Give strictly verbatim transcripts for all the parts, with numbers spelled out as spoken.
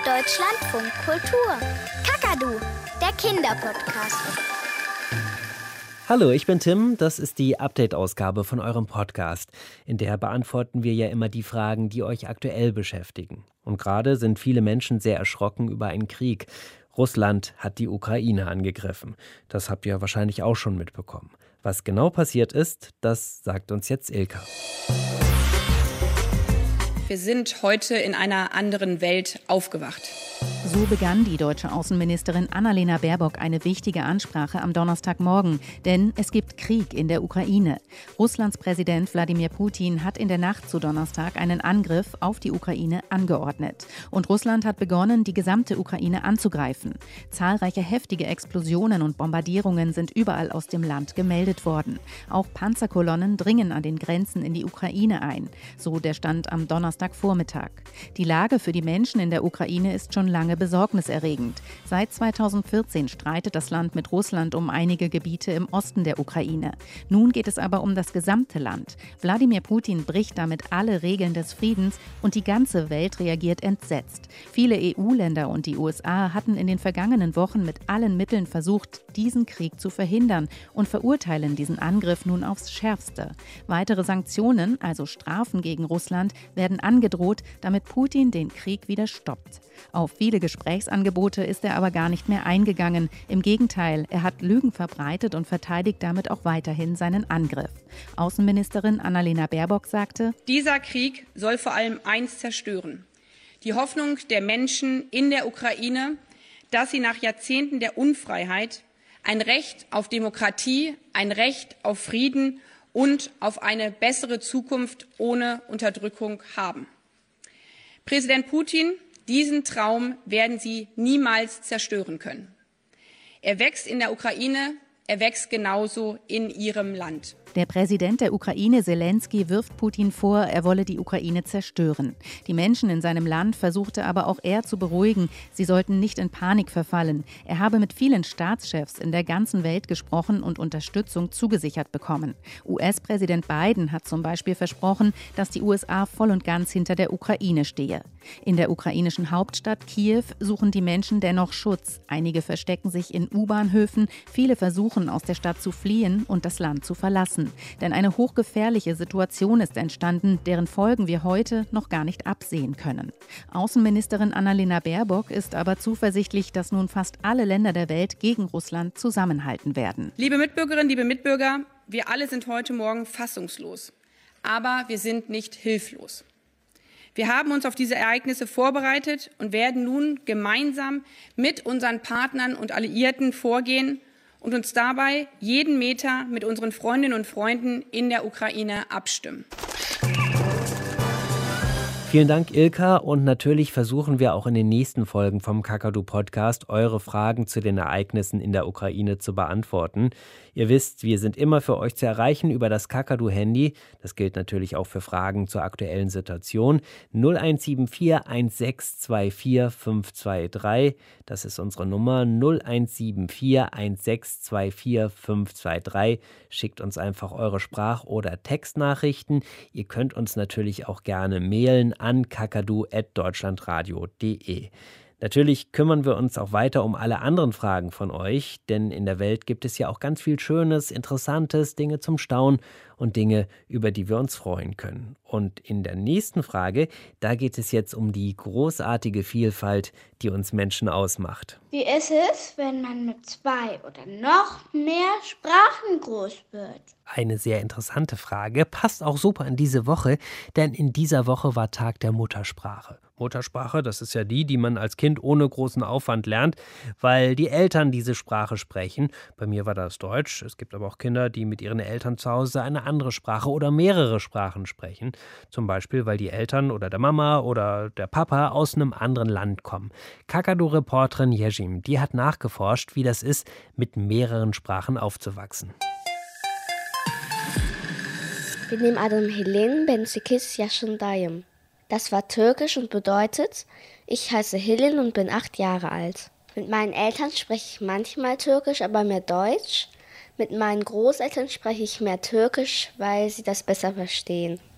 Deutschlandfunk Kultur. Kakadu, der Kinderpodcast. Hallo, ich bin Tim. Das ist die Update-Ausgabe von eurem Podcast. In der beantworten wir ja immer die Fragen, die euch aktuell beschäftigen. Und gerade sind viele Menschen sehr erschrocken über einen Krieg. Russland hat die Ukraine angegriffen. Das habt ihr wahrscheinlich auch schon mitbekommen. Was genau passiert ist, das sagt uns jetzt Ilka. Wir sind heute in einer anderen Welt aufgewacht. So begann die deutsche Außenministerin Annalena Baerbock eine wichtige Ansprache am Donnerstagmorgen. Denn es gibt Krieg in der Ukraine. Russlands Präsident Wladimir Putin hat in der Nacht zu Donnerstag einen Angriff auf die Ukraine angeordnet. Und Russland hat begonnen, die gesamte Ukraine anzugreifen. Zahlreiche heftige Explosionen und Bombardierungen sind überall aus dem Land gemeldet worden. Auch Panzerkolonnen dringen an den Grenzen in die Ukraine ein. So der Stand am Donnerstagvormittag. Die Lage für die Menschen in der Ukraine ist schon lange besorgniserregend. Seit zweitausendvierzehn streitet das Land mit Russland um einige Gebiete im Osten der Ukraine. Nun geht es aber um das gesamte Land. Wladimir Putin bricht damit alle Regeln des Friedens und die ganze Welt reagiert entsetzt. Viele E U-Länder und die U S A hatten in den vergangenen Wochen mit allen Mitteln versucht, diesen Krieg zu verhindern und verurteilen diesen Angriff nun aufs Schärfste. Weitere Sanktionen, also Strafen gegen Russland, werden angedroht, damit Putin den Krieg wieder stoppt. Auf viele Gesprächsangebote ist er aber gar nicht mehr eingegangen. Im Gegenteil, er hat Lügen verbreitet und verteidigt damit auch weiterhin seinen Angriff. Außenministerin Annalena Baerbock sagte: Dieser Krieg soll vor allem eins zerstören: die Hoffnung der Menschen in der Ukraine, dass sie nach Jahrzehnten der Unfreiheit ein Recht auf Demokratie, ein Recht auf Frieden und auf eine bessere Zukunft ohne Unterdrückung haben. Präsident Putin, diesen Traum werden Sie niemals zerstören können. Er wächst in der Ukraine, er wächst genauso in Ihrem Land. Der Präsident der Ukraine, Selenskyj, wirft Putin vor, er wolle die Ukraine zerstören. Die Menschen in seinem Land versuchte aber auch er zu beruhigen. Sie sollten nicht in Panik verfallen. Er habe mit vielen Staatschefs in der ganzen Welt gesprochen und Unterstützung zugesichert bekommen. U S-Präsident Biden hat zum Beispiel versprochen, dass die U S A voll und ganz hinter der Ukraine stehe. In der ukrainischen Hauptstadt Kiew suchen die Menschen dennoch Schutz. Einige verstecken sich in U-Bahnhöfen, viele versuchen, aus der Stadt zu fliehen und das Land zu verlassen. Denn eine hochgefährliche Situation ist entstanden, deren Folgen wir heute noch gar nicht absehen können. Außenministerin Annalena Baerbock ist aber zuversichtlich, dass nun fast alle Länder der Welt gegen Russland zusammenhalten werden. Liebe Mitbürgerinnen, liebe Mitbürger, wir alle sind heute Morgen fassungslos. Aber wir sind nicht hilflos. Wir haben uns auf diese Ereignisse vorbereitet und werden nun gemeinsam mit unseren Partnern und Alliierten vorgehen und uns dabei jeden Meter mit unseren Freundinnen und Freunden in der Ukraine abstimmen. Vielen Dank, Ilka. Und natürlich versuchen wir auch in den nächsten Folgen vom Kakadu-Podcast eure Fragen zu den Ereignissen in der Ukraine zu beantworten. Ihr wisst, wir sind immer für euch zu erreichen über das Kakadu-Handy. Das gilt natürlich auch für Fragen zur aktuellen Situation. null eins sieben vier eins sechs zwei vier fünf zwei drei. Das ist unsere Nummer null eins sieben vier eins sechs zwei vier fünf zwei drei. Schickt uns einfach eure Sprach- oder Textnachrichten. Ihr könnt uns natürlich auch gerne mailen an kakadu at deutschlandradio punkt de. Natürlich kümmern wir uns auch weiter um alle anderen Fragen von euch, denn in der Welt gibt es ja auch ganz viel Schönes, Interessantes, Dinge zum Staunen und Dinge, über die wir uns freuen können. Und in der nächsten Frage, da geht es jetzt um die großartige Vielfalt, die uns Menschen ausmacht. Wie ist es, wenn man mit zwei oder noch mehr Sprachen groß wird? Eine sehr interessante Frage, passt auch super in diese Woche, denn in dieser Woche war Tag der Muttersprache. Muttersprache, das ist ja die, die man als Kind ohne großen Aufwand lernt, weil die Eltern diese Sprache sprechen. Bei mir war das Deutsch. Es gibt aber auch Kinder, die mit ihren Eltern zu Hause eine andere Sprache oder mehrere Sprachen sprechen. Zum Beispiel, weil die Eltern oder der Mama oder der Papa aus einem anderen Land kommen. Kakadu-Reporterin Yejim, die hat nachgeforscht, wie das ist, mit mehreren Sprachen aufzuwachsen. Benim adım Helin, ben sekiz yaşındayım. Das war türkisch und bedeutet, ich heiße Helin und bin acht Jahre alt. Mit meinen Eltern spreche ich manchmal Türkisch, aber mehr Deutsch. Mit meinen Großeltern spreche ich mehr Türkisch, weil sie das besser verstehen.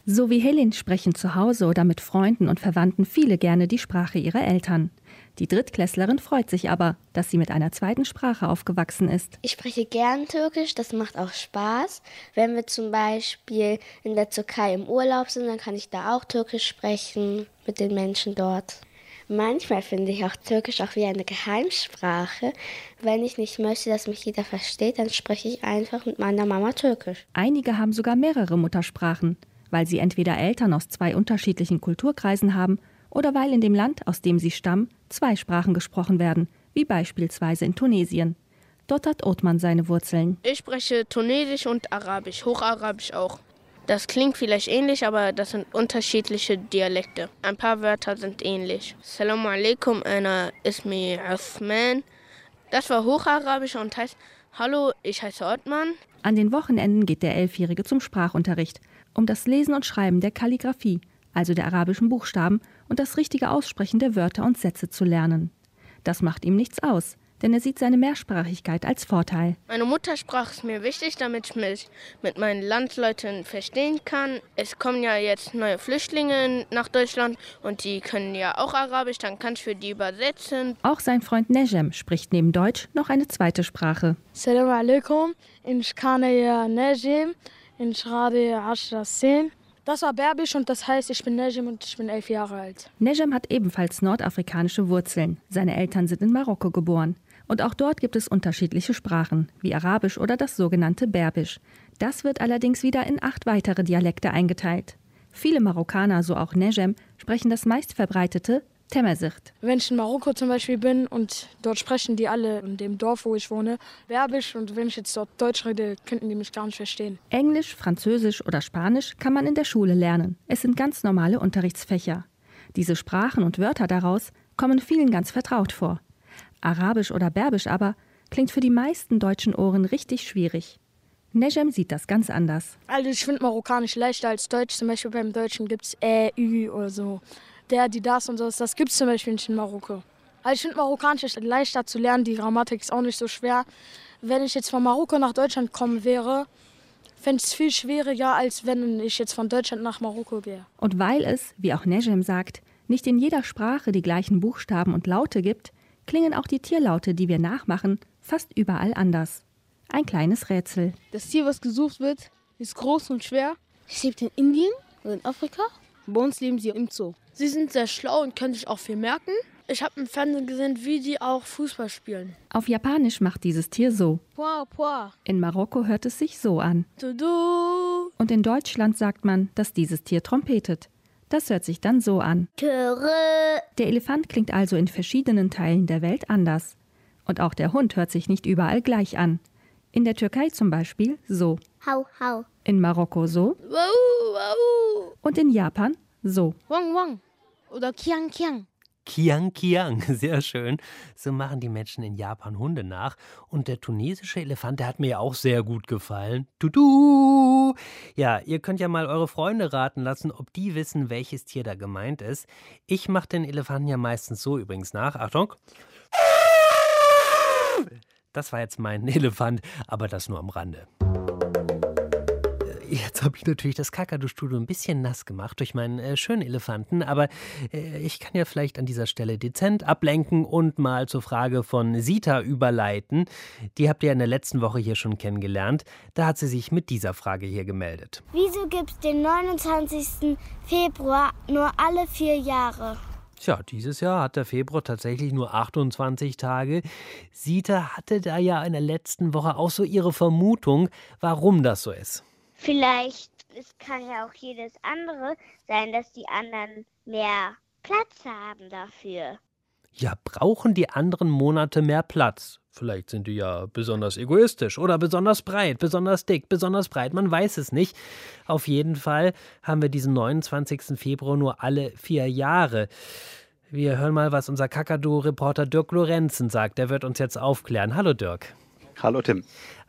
So wie Helin sprechen zu Hause oder mit Freunden und Verwandten viele gerne die Sprache ihrer Eltern. Die Drittklässlerin freut sich aber, dass sie mit einer zweiten Sprache aufgewachsen ist. Ich spreche gern Türkisch, das macht auch Spaß. Wenn wir zum Beispiel in der Türkei im Urlaub sind, dann kann ich da auch Türkisch sprechen mit den Menschen dort. Manchmal finde ich auch Türkisch auch wie eine Geheimsprache. Wenn ich nicht möchte, dass mich jeder versteht, dann spreche ich einfach mit meiner Mama Türkisch. Einige haben sogar mehrere Muttersprachen, weil sie entweder Eltern aus zwei unterschiedlichen Kulturkreisen haben oder weil in dem Land, aus dem sie stammen, zwei Sprachen gesprochen werden, wie beispielsweise in Tunesien. Dort hat Othman seine Wurzeln. Ich spreche Tunesisch und Arabisch, Hocharabisch auch. Das klingt vielleicht ähnlich, aber das sind unterschiedliche Dialekte. Ein paar Wörter sind ähnlich. Assalamu alaikum, ana ismi Uthman. Das war Hocharabisch und heißt Hallo, ich heiße Othman. An den Wochenenden geht der Elfjährige zum Sprachunterricht, um das Lesen und Schreiben der Kalligraphie, also der arabischen Buchstaben, und das richtige Aussprechen der Wörter und Sätze zu lernen. Das macht ihm nichts aus, denn er sieht seine Mehrsprachigkeit als Vorteil. Meine Muttersprache ist mir wichtig, damit ich mich mit meinen Landsleuten verstehen kann. Es kommen ja jetzt neue Flüchtlinge nach Deutschland und die können ja auch Arabisch, dann kann ich für die übersetzen. Auch sein Freund Nejem spricht neben Deutsch noch eine zweite Sprache. Assalamu alaikum, ich kann ja Nejem, ich rade Ashrasin. Das war Berbisch und das heißt, ich bin Nejem und ich bin elf Jahre alt. Nejem hat ebenfalls nordafrikanische Wurzeln. Seine Eltern sind in Marokko geboren. Und auch dort gibt es unterschiedliche Sprachen, wie Arabisch oder das sogenannte Berbisch. Das wird allerdings wieder in acht weitere Dialekte eingeteilt. Viele Marokkaner, so auch Nejem, sprechen das meistverbreitete Tamazight. Wenn ich in Marokko zum Beispiel bin und dort sprechen die alle in dem Dorf, wo ich wohne, Berbisch, und wenn ich jetzt dort Deutsch rede, könnten die mich gar nicht verstehen. Englisch, Französisch oder Spanisch kann man in der Schule lernen. Es sind ganz normale Unterrichtsfächer. Diese Sprachen und Wörter daraus kommen vielen ganz vertraut vor. Arabisch oder Berbisch aber klingt für die meisten deutschen Ohren richtig schwierig. Nejem sieht das ganz anders. Also ich finde Marokkanisch leichter als Deutsch. Zum Beispiel beim Deutschen gibt es Ä, Ü oder so. Der, die, das und so. Das gibt es zum Beispiel nicht in Marokko. Also ich finde Marokkanisch ist leichter zu lernen. Die Grammatik ist auch nicht so schwer. Wenn ich jetzt von Marokko nach Deutschland kommen wäre, fände ich es viel schwieriger, als wenn ich jetzt von Deutschland nach Marokko gehe. Und weil es, wie auch Nejem sagt, nicht in jeder Sprache die gleichen Buchstaben und Laute gibt, klingen auch die Tierlaute, die wir nachmachen, fast überall anders. Ein kleines Rätsel. Das Tier, was gesucht wird, ist groß und schwer. Es lebt in Indien oder in Afrika. Bei uns leben sie im Zoo. Sie sind sehr schlau und können sich auch viel merken. Ich habe im Fernsehen gesehen, wie die auch Fußball spielen. Auf Japanisch macht dieses Tier so. Pua, pua. In Marokko hört es sich so an. Tudu. Und in Deutschland sagt man, dass dieses Tier trompetet. Das hört sich dann so an. Töre. Der Elefant klingt also in verschiedenen Teilen der Welt anders. Und auch der Hund hört sich nicht überall gleich an. In der Türkei zum Beispiel so. Hau, hau. In Marokko so. Wow, wow. Und in Japan so. Wang, wang. Oder Kiang, Kiang. Kiang Kiang, sehr schön. So machen die Menschen in Japan Hunde nach. Und der tunesische Elefant, der hat mir ja auch sehr gut gefallen. Tudu! Ja, ihr könnt ja mal eure Freunde raten lassen, ob die wissen, welches Tier da gemeint ist. Ich mache den Elefanten ja meistens so übrigens nach. Achtung! Das war jetzt mein Elefant, aber das nur am Rande. Jetzt habe ich natürlich das Kakadu-Studio ein bisschen nass gemacht durch meinen äh, schönen Elefanten, aber äh, ich kann ja vielleicht an dieser Stelle dezent ablenken und mal zur Frage von Sita überleiten. Die habt ihr in der letzten Woche hier schon kennengelernt. Da hat sie sich mit dieser Frage hier gemeldet. Wieso gibt es den neunundzwanzigsten Februar nur alle vier Jahre? Tja, dieses Jahr hat der Februar tatsächlich nur achtundzwanzig Tage. Sita hatte da ja in der letzten Woche auch so ihre Vermutung, warum das so ist. Vielleicht, es kann ja auch jedes andere sein, dass die anderen mehr Platz haben dafür. Ja, brauchen die anderen Monate mehr Platz? Vielleicht sind die ja besonders egoistisch oder besonders breit, besonders dick, besonders breit, man weiß es nicht. Auf jeden Fall haben wir diesen neunundzwanzigsten Februar nur alle vier Jahre. Wir hören mal, was unser Kakadu-Reporter Dirk Lorenzen sagt. Der wird uns jetzt aufklären. Hallo Dirk. Hallo Tim.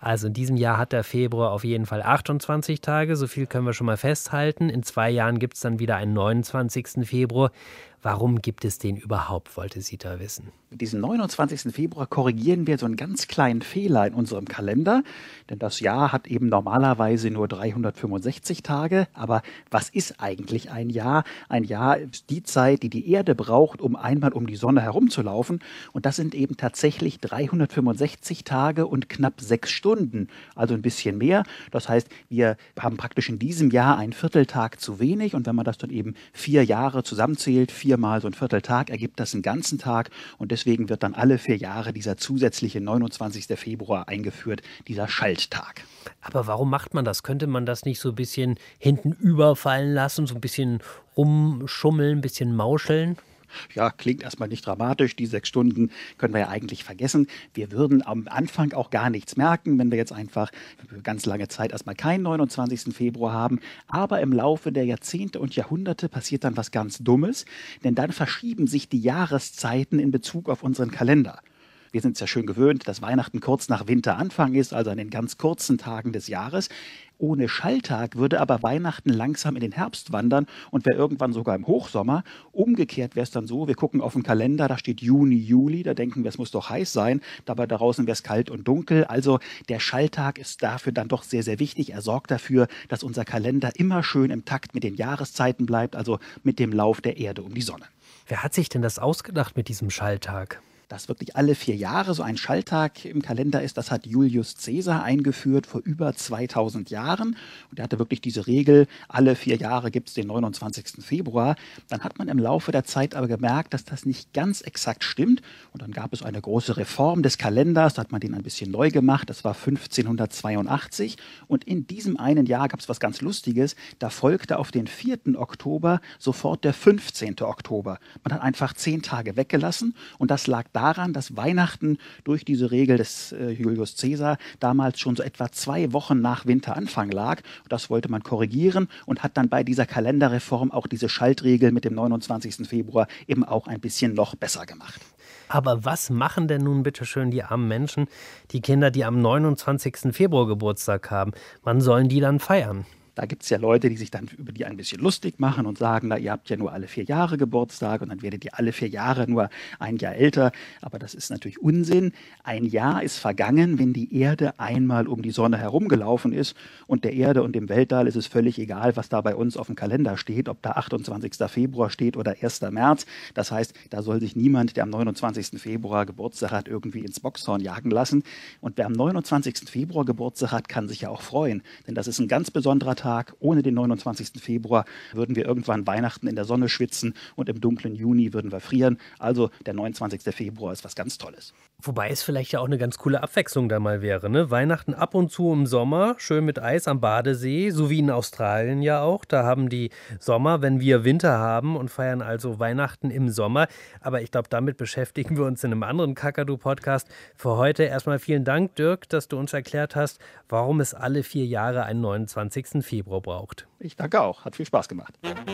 Also in diesem Jahr hat der Februar auf jeden Fall achtundzwanzig Tage, so viel können wir schon mal festhalten. In zwei Jahren gibt es dann wieder einen neunundzwanzigsten Februar. Warum gibt es den überhaupt, wollte Sita wissen. Mit diesem neunundzwanzigsten Februar korrigieren wir so einen ganz kleinen Fehler in unserem Kalender. Denn das Jahr hat eben normalerweise nur dreihundertfünfundsechzig Tage. Aber was ist eigentlich ein Jahr? Ein Jahr ist die Zeit, die die Erde braucht, um einmal um die Sonne herumzulaufen. Und das sind eben tatsächlich dreihundertfünfundsechzig Tage und knapp sechs Stunden. Also ein bisschen mehr. Das heißt, wir haben praktisch in diesem Jahr einen Vierteltag zu wenig. Und wenn man das dann eben vier Jahre zusammenzählt, vier mal so ein Vierteltag, ergibt das einen ganzen Tag. Und deswegen wird dann alle vier Jahre dieser zusätzliche neunundzwanzigsten Februar eingeführt, dieser Schalttag. Aber warum macht man das? Könnte man das nicht so ein bisschen hinten überfallen lassen, so ein bisschen rumschummeln, ein bisschen mauscheln? Ja, klingt erstmal nicht dramatisch. Die sechs Stunden können wir ja eigentlich vergessen. Wir würden am Anfang auch gar nichts merken, wenn wir jetzt einfach für ganz lange Zeit erstmal keinen neunundzwanzigsten Februar haben. Aber im Laufe der Jahrzehnte und Jahrhunderte passiert dann was ganz Dummes, denn dann verschieben sich die Jahreszeiten in Bezug auf unseren Kalender. Wir sind es ja schön gewöhnt, dass Weihnachten kurz nach Winteranfang ist, also an den ganz kurzen Tagen des Jahres. Ohne Schalltag würde aber Weihnachten langsam in den Herbst wandern und wäre irgendwann sogar im Hochsommer. Umgekehrt wäre es dann so, wir gucken auf den Kalender, da steht Juni, Juli, da denken wir, es muss doch heiß sein, dabei da draußen wäre es kalt und dunkel. Also der Schalltag ist dafür dann doch sehr, sehr wichtig. Er sorgt dafür, dass unser Kalender immer schön im Takt mit den Jahreszeiten bleibt, also mit dem Lauf der Erde um die Sonne. Wer hat sich denn das ausgedacht mit diesem Schalltag? Dass wirklich alle vier Jahre so ein Schalltag im Kalender ist, das hat Julius Caesar eingeführt vor über zweitausend Jahren. Und er hatte wirklich diese Regel, alle vier Jahre gibt es den neunundzwanzigsten Februar. Dann hat man im Laufe der Zeit aber gemerkt, dass das nicht ganz exakt stimmt. Und dann gab es eine große Reform des Kalenders, da hat man den ein bisschen neu gemacht. Das war fünfzehnhundertzweiundachtzig. Und in diesem einen Jahr gab es was ganz Lustiges. Da folgte auf den vierten Oktober sofort der fünfzehnten Oktober. Man hat einfach zehn Tage weggelassen und das lag daran, dass Weihnachten durch diese Regel des äh, Julius Caesar damals schon so etwa zwei Wochen nach Winteranfang lag. Und das wollte man korrigieren und hat dann bei dieser Kalenderreform auch diese Schaltregel mit dem neunundzwanzigsten Februar eben auch ein bisschen noch besser gemacht. Aber was machen denn nun bitte schön die armen Menschen, die Kinder, die am neunundzwanzigsten Februar Geburtstag haben? Wann sollen die dann feiern? Da gibt es ja Leute, die sich dann über die ein bisschen lustig machen und sagen, na, ihr habt ja nur alle vier Jahre Geburtstag und dann werdet ihr alle vier Jahre nur ein Jahr älter. Aber das ist natürlich Unsinn. Ein Jahr ist vergangen, wenn die Erde einmal um die Sonne herumgelaufen ist. Und der Erde und dem Weltall ist es völlig egal, was da bei uns auf dem Kalender steht, ob da achtundzwanzigsten Februar steht oder ersten März. Das heißt, da soll sich niemand, der am neunundzwanzigsten Februar Geburtstag hat, irgendwie ins Boxhorn jagen lassen. Und wer am neunundzwanzigsten Februar Geburtstag hat, kann sich ja auch freuen. Denn das ist ein ganz besonderer Tag. Ohne den neunundzwanzigsten Februar würden wir irgendwann Weihnachten in der Sonne schwitzen und im dunklen Juni würden wir frieren. Also der neunundzwanzigsten Februar ist was ganz Tolles. Wobei es vielleicht ja auch eine ganz coole Abwechslung da mal wäre, ne? Weihnachten ab und zu im Sommer, schön mit Eis am Badesee, so wie in Australien ja auch. Da haben die Sommer, wenn wir Winter haben und feiern also Weihnachten im Sommer. Aber ich glaube, damit beschäftigen wir uns in einem anderen Kakadu-Podcast. Für heute erstmal vielen Dank, Dirk, dass du uns erklärt hast, warum es alle vier Jahre einen neunundzwanzigsten Februar braucht. Ich danke auch, hat viel Spaß gemacht.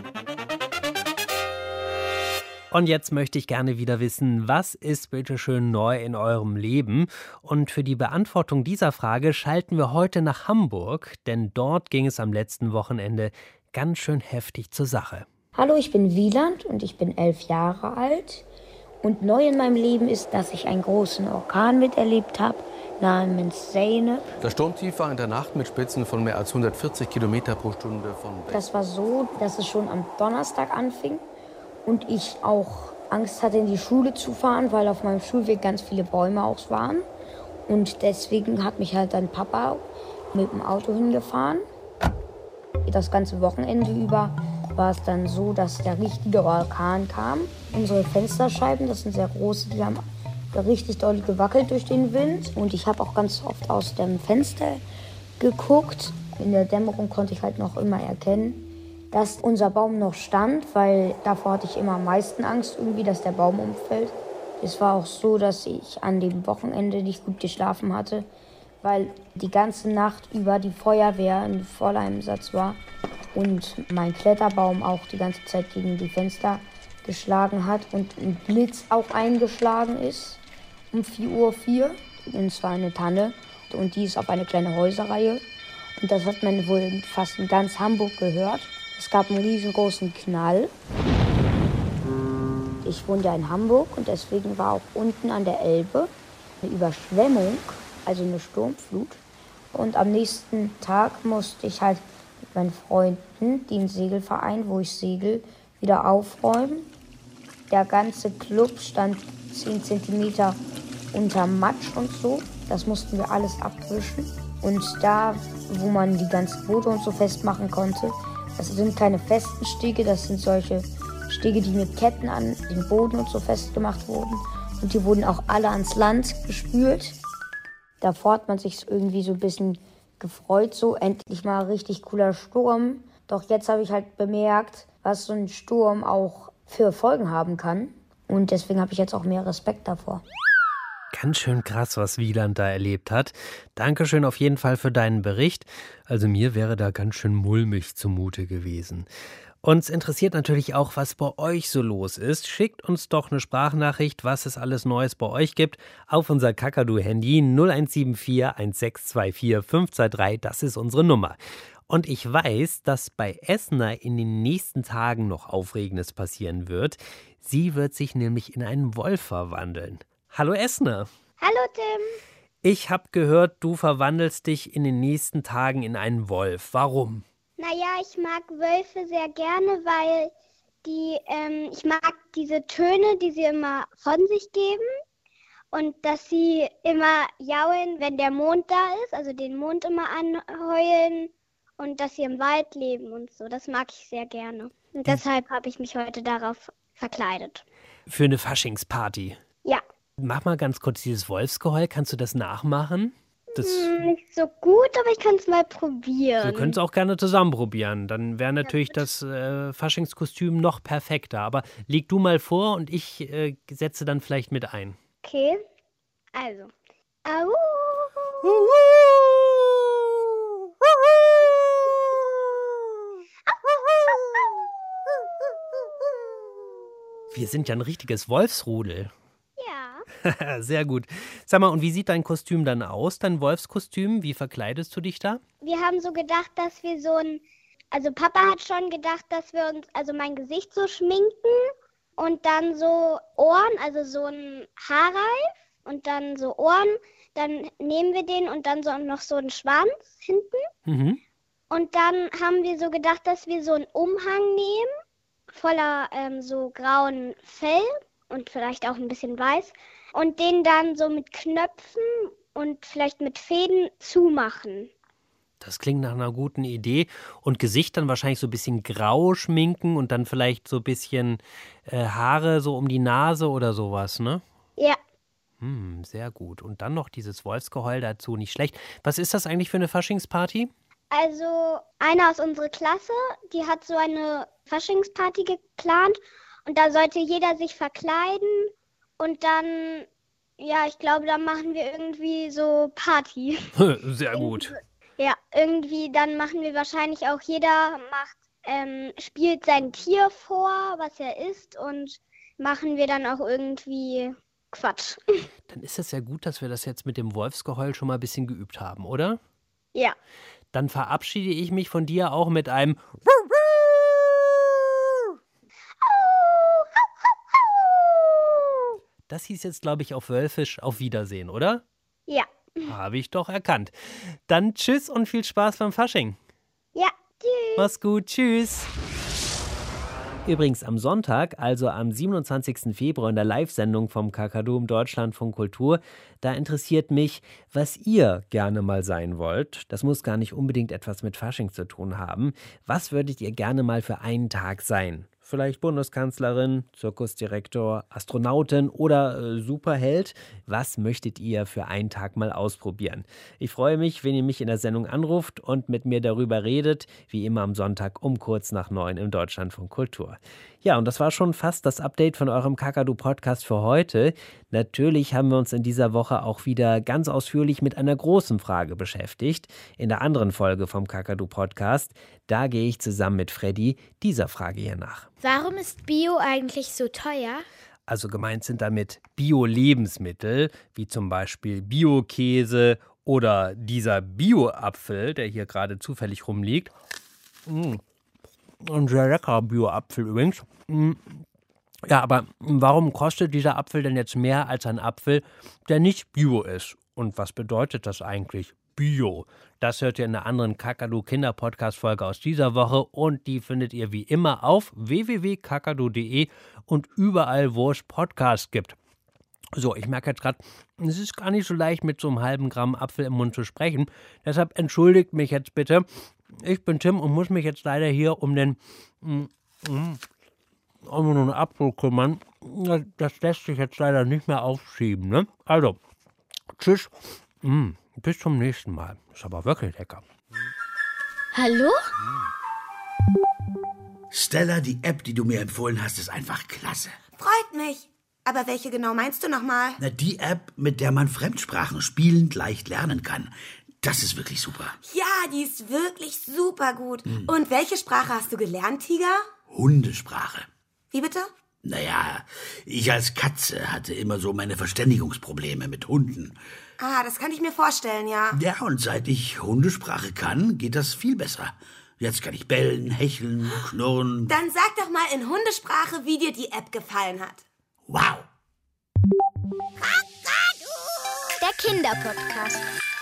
Und jetzt möchte ich gerne wieder wissen, was ist bitte schön neu in eurem Leben? Und für die Beantwortung dieser Frage schalten wir heute nach Hamburg, denn dort ging es am letzten Wochenende ganz schön heftig zur Sache. Hallo, ich bin Wieland und ich bin elf Jahre alt. Und neu in meinem Leben ist, dass ich einen großen Orkan miterlebt habe, namens Zeynep. Das Sturmtief war in der Nacht mit Spitzen von mehr als hundertvierzig Kilometer pro Stunde von weg. Das war so, dass es schon am Donnerstag anfing und ich auch Angst hatte, in die Schule zu fahren, weil auf meinem Schulweg ganz viele Bäume auch waren. Und deswegen hat mich halt dann Papa mit dem Auto hingefahren. Das ganze Wochenende über war es dann so, dass der richtige Orkan kam. Unsere Fensterscheiben, das sind sehr große, die haben richtig doll gewackelt durch den Wind. Und ich habe auch ganz oft aus dem Fenster geguckt. In der Dämmerung konnte ich halt noch immer erkennen, dass unser Baum noch stand, weil davor hatte ich immer am meisten Angst, irgendwie, dass der Baum umfällt. Es war auch so, dass ich an dem Wochenende nicht gut geschlafen hatte, weil die ganze Nacht über die Feuerwehr in voller Einsatz war und mein Kletterbaum auch die ganze Zeit gegen die Fenster geschlagen hat und ein Blitz auch eingeschlagen ist um vier Uhr vier, und zwar eine Tanne. und die ist auf eine kleine Häuserreihe. Und das hat man wohl fast in ganz Hamburg gehört. Es gab einen riesengroßen Knall. Ich wohne ja in Hamburg und deswegen war auch unten an der Elbe eine Überschwemmung, also eine Sturmflut. Und am nächsten Tag musste ich halt mit meinen Freunden, den Segelverein, wo ich segel, wieder aufräumen. Der ganze Club stand zehn Zentimeter unter Matsch und so. Das mussten wir alles abwischen. Und da, wo man die ganzen Boote und so festmachen konnte, das sind keine festen Stege, das sind solche Stege, die mit Ketten an den Boden und so festgemacht wurden. Und die wurden auch alle ans Land gespült. Davor hat man sich irgendwie so ein bisschen gefreut, so endlich mal richtig cooler Sturm. Doch jetzt habe ich halt bemerkt, was so ein Sturm auch für Folgen haben kann. Und deswegen habe ich jetzt auch mehr Respekt davor. Ganz schön krass, was Wieland da erlebt hat. Dankeschön auf jeden Fall für deinen Bericht. Also mir wäre da ganz schön mulmig zumute gewesen. Uns interessiert natürlich auch, was bei euch so los ist. Schickt uns doch eine Sprachnachricht, was es alles Neues bei euch gibt, auf unser Kakadu-Handy null eins sieben vier eins sechs zwei vier fünf zwei drei. Das ist unsere Nummer. Und ich weiß, dass bei Esna in den nächsten Tagen noch Aufregendes passieren wird. Sie wird sich nämlich in einen Wolf verwandeln. Hallo Esna. Hallo Tim. Ich habe gehört, du verwandelst dich in den nächsten Tagen in einen Wolf. Warum? Naja, ich mag Wölfe sehr gerne, weil die, ähm, ich mag diese Töne, die sie immer von sich geben und dass sie immer jaulen, wenn der Mond da ist, also den Mond immer anheulen und dass sie im Wald leben und so. Das mag ich sehr gerne. Und deshalb habe ich mich heute darauf verkleidet. Für eine Faschingsparty? Ja. Mach mal ganz kurz dieses Wolfsgeheul. Kannst du das nachmachen? Das Hm, nicht so gut, aber ich kann es mal probieren. Wir können es auch gerne zusammen probieren. Dann wäre natürlich das äh, Faschingskostüm noch perfekter. Aber leg du mal vor und ich äh, setze dann vielleicht mit ein. Okay, also. Au. Wir sind ja ein richtiges Wolfsrudel. Ja. Sehr gut. Sag mal, und wie sieht dein Kostüm dann aus, dein Wolfskostüm? Wie verkleidest du dich da? Wir haben so gedacht, dass wir so ein, also Papa hat schon gedacht, dass wir uns, also mein Gesicht so schminken und dann so Ohren, also so ein Haarreif und dann so Ohren, dann nehmen wir den und dann so noch so einen Schwanz hinten. Mhm. Und dann haben wir so gedacht, dass wir so einen Umhang nehmen, voller ähm, so grauen Fell und vielleicht auch ein bisschen weiß und den dann so mit Knöpfen und vielleicht mit Fäden zumachen. Das klingt nach einer guten Idee. Und Gesicht dann wahrscheinlich so ein bisschen grau schminken und dann vielleicht so ein bisschen äh, Haare so um die Nase oder sowas, ne? Ja. Hm, sehr gut. Und dann noch dieses Wolfsgeheul dazu, nicht schlecht. Was ist das eigentlich für eine Faschingsparty? Also eine aus unserer Klasse, die hat so eine Faschingsparty geplant und da sollte jeder sich verkleiden und dann, ja, ich glaube, da machen wir irgendwie so Party. Sehr gut. Ja, irgendwie, dann machen wir wahrscheinlich auch, jeder macht, ähm, spielt sein Tier vor, was er ist und machen wir dann auch irgendwie Quatsch. Dann ist es ja gut, dass wir das jetzt mit dem Wolfsgeheul schon mal ein bisschen geübt haben, oder? Ja. Dann verabschiede ich mich von dir auch mit einem Das hieß jetzt, glaube ich, auf Wölfisch auf Wiedersehen, oder? Ja. Habe ich doch erkannt. Dann tschüss und viel Spaß beim Fasching. Ja, tschüss. Mach's gut, tschüss. Übrigens am Sonntag, also am siebenundzwanzigsten Februar in der Live-Sendung vom Kakadu im Deutschlandfunk Kultur, da interessiert mich, was ihr gerne mal sein wollt. Das muss gar nicht unbedingt etwas mit Fasching zu tun haben. Was würdet ihr gerne mal für einen Tag sein? Vielleicht Bundeskanzlerin, Zirkusdirektor, Astronautin oder äh, Superheld. Was möchtet ihr für einen Tag mal ausprobieren? Ich freue mich, wenn ihr mich in der Sendung anruft und mit mir darüber redet, wie immer am Sonntag um kurz nach neun im Deutschlandfunk Kultur. Ja, und das war schon fast das Update von eurem Kakadu-Podcast für heute. Natürlich haben wir uns in dieser Woche auch wieder ganz ausführlich mit einer großen Frage beschäftigt. In der anderen Folge vom Kakadu-Podcast, da gehe ich zusammen mit Freddy dieser Frage hier nach. Warum ist Bio eigentlich so teuer? Also gemeint sind damit Bio-Lebensmittel, wie zum Beispiel Bio-Käse Oder dieser Bio-Apfel, der hier gerade zufällig rumliegt. Mm. Ein sehr leckerer Bio-Apfel übrigens. Mm. Ja, aber warum kostet dieser Apfel denn jetzt mehr als ein Apfel, der nicht Bio ist? Und was bedeutet das eigentlich? Bio. Das hört ihr in einer anderen Kakadu-Kinder-Podcast-Folge aus dieser Woche und die findet ihr wie immer auf w w w punkt kakadu punkt de und überall, wo es Podcasts gibt. So, ich merke jetzt gerade, es ist gar nicht so leicht, mit so einem halben Gramm Apfel im Mund zu sprechen. Deshalb entschuldigt mich jetzt bitte. Ich bin Tim und muss mich jetzt leider hier um den mm, mm, um einen Apfel kümmern. Das lässt sich jetzt leider nicht mehr aufschieben, ne? Also, tschüss. Mm. Bis zum nächsten Mal. Ist aber wirklich lecker. Hallo? Stella, die App, die du mir empfohlen hast, ist einfach klasse. Freut mich. Aber welche genau meinst du nochmal? Na, die App, mit der man Fremdsprachen spielend leicht lernen kann. Das ist wirklich super. Ja, die ist wirklich super gut. Hm. Und welche Sprache hast du gelernt, Tiger? Hundesprache. Wie bitte? Naja, ich als Katze hatte immer so meine Verständigungsprobleme mit Hunden. Ah, das kann ich mir vorstellen, ja. Ja, und seit ich Hundesprache kann, geht das viel besser. Jetzt kann ich bellen, hecheln, knurren. Dann sag doch mal in Hundesprache, wie dir die App gefallen hat. Wow! Der Kinderpodcast.